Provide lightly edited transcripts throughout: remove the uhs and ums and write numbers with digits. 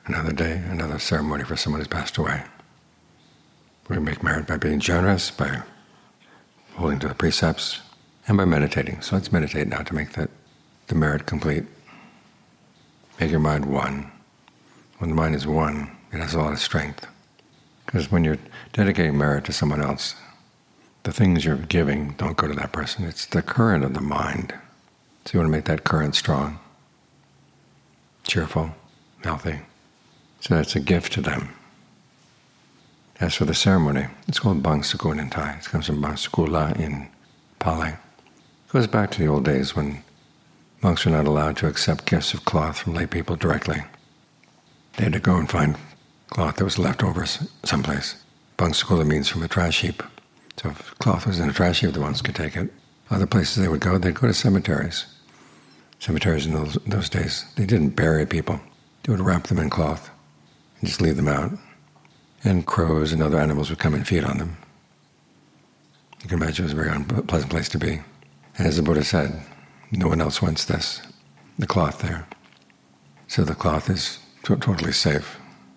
another day, another ceremony for someone who's passed away. We make merit by being generous, by holding to the precepts, and by meditating. So let's meditate now to make the merit complete. Make your mind one. When the mind is one, it has a lot of strength. Because when you're dedicating merit to someone else, the things you're giving don't go to that person. It's the current of the mind. So you want to make that current strong, cheerful, healthy. So that's a gift to them. As for the ceremony, it's called Bangsagun in Thai. It comes from Bangsakula in Pali. It goes back to the old days when monks were not allowed to accept gifts of cloth from lay people directly. They had to go and find cloth that was left over someplace. Bangsakula means from a trash heap. So if cloth was in a trash heap, the monks could take it. Other places they'd go to cemeteries. Cemeteries in those days, they didn't bury people. They would wrap them in cloth and just leave them out. And crows and other animals would come and feed on them. You can imagine it was a very unpleasant place to be. And as the Buddha said, no one else wants this, the cloth there. So the cloth is totally safe.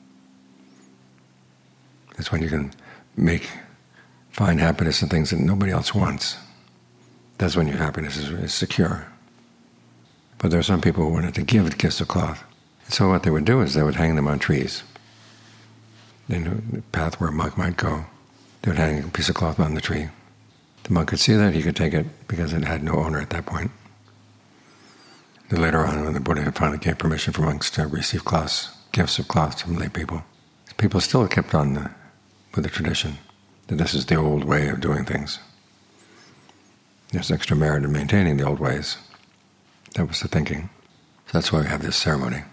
That's when you can find happiness in things that nobody else wants. That's when your happiness is secure. But there are some people who wanted to give gifts of cloth. And so what they would do is they would hang them on trees. They knew the path where a monk might go. They would hang a piece of cloth on the tree. The monk could see that, he could take it because it had no owner at that point. Then later on, when the Buddha finally gave permission for monks to receive gifts of cloth from lay people, people still kept on with the tradition that this is the old way of doing things. There's extra merit in maintaining the old ways. That was the thinking. So that's why we have this ceremony.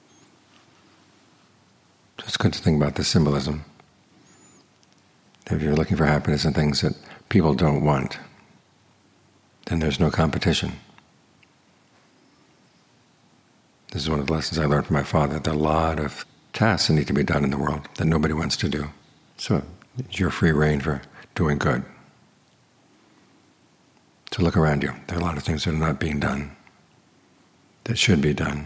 So it's good to think about the symbolism. If you're looking for happiness in things that people don't want, then there's no competition. This is one of the lessons I learned from my father, that there are a lot of tasks that need to be done in the world that nobody wants to do. So it's your free rein for doing good. So look around you. There are a lot of things that are not being done, that should be done.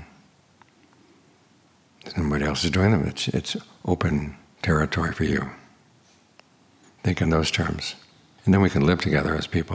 Nobody else is doing them. It's open territory for you. Think in those terms. And then we can live together as people.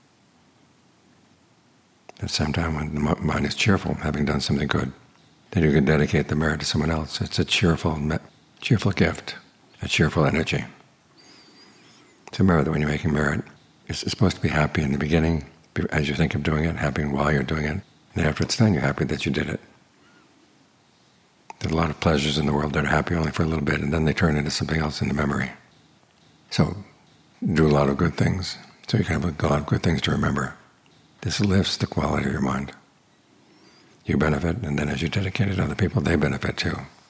At the same time, when the mind is cheerful, having done something good, then you can dedicate the merit to someone else. It's a cheerful gift, a cheerful energy. It's a merit that when you're making merit, it's supposed to be happy in the beginning, as you think of doing it, happy while you're doing it. And after it's done, you're happy that you did it. There are a lot of pleasures in the world that are happy only for a little bit, and then they turn into something else in the memory. So do a lot of good things, so you can have a lot of good things to remember. This lifts the quality of your mind. You benefit, and then as you dedicate it to other people, they benefit too.